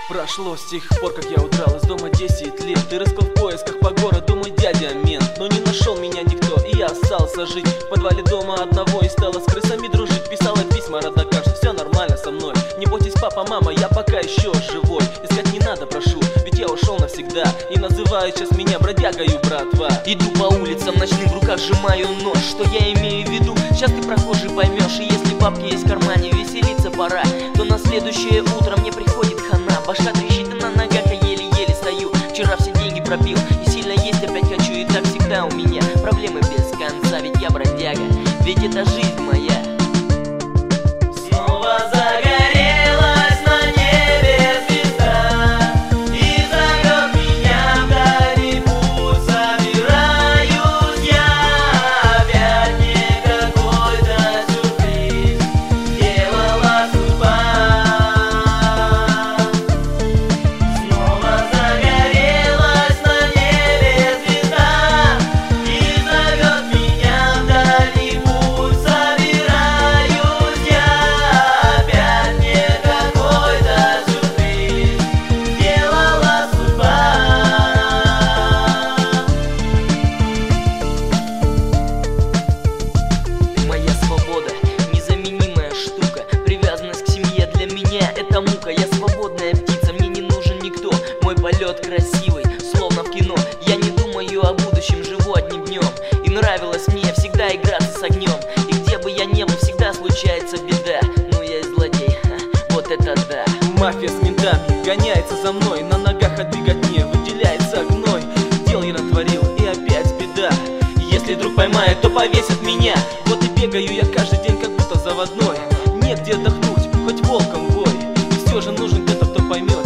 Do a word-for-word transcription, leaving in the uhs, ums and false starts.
Прошло с тех пор, как я удрал из дома десять лет. Ты рыскал в поисках по городу, мой дядя мент. Но не нашел меня никто, и я остался жить в подвале дома одного и стала с крысами дружить. Писала письма родакам, что все нормально со мной. Не бойтесь, папа, мама, я пока еще живой. Искать не надо, прошу, ведь я ушел навсегда. И называют сейчас меня бродягою, братва. Иду по улицам ночным, в руках сжимаю нож. Что я имею в виду, сейчас ты, прохожий, поймешь. И если бабки есть в кармане, веселиться пора, то на следующее утро мне приходит хана. Башка трещит, и на ногах я еле-еле стою. Вчера все деньги пропил, и сильно есть опять хочу. И так всегда у меня проблемы без конца, ведь я бродяга, ведь это жизнь моя. Снова загорелась на небе звезда, и зовет меня вдали путь. Собираюсь я, опять мне какой-то сюрприз делала судьба. Снова загорелась на небе звезда, и зовет меня вдали путь. Собираюсь я, опять мне какой-то сюрприз делала судьба. Моя свобода — незаменимая штука. Привязанность к семье для меня — это мука. Я свободная птица, мне не нужен никто. Мой полет красивый, словно в кино. Я не думаю о будущем, живу одним днем. И нравилось мне всегда играться с огнем. И где бы я ни был, всегда случается беда. Ну я и злодей, ха, вот это да. Мафия с ментами гоняется за мной, на ногах от беготни выделяется гной. Дел я натворил, и опять беда. Если вдруг поймают, то повесят меня. Вот и бегаю я каждый день, как будто заводной. Негде отдохнуть, хоть волком вой. И все же нужен кто-то, кто поймет.